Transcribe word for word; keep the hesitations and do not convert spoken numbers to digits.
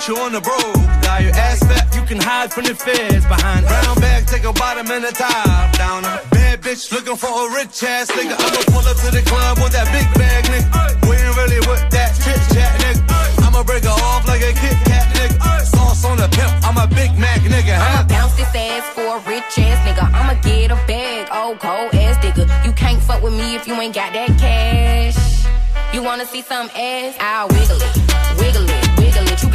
put you on the broke. Got your ass fat, you can hide from the feds. Behind brown bag, take a bottom and a top down. Bad bitch looking for a rich ass nigga. I'ma pull up to the club with that big bag, nigga. We ain't really with that chit chat, nigga. I'ma break her off like a Kit Kat, nigga. Sauce on the pimp, I'm a Big Mac, nigga. Huh? I'ma bounce this ass for a rich ass nigga. I'ma get a bag, oh cold ass nigga. You can't fuck with me if you ain't got that cash. You wanna see some ass? I'll wiggle it, wiggle it, wiggle it. You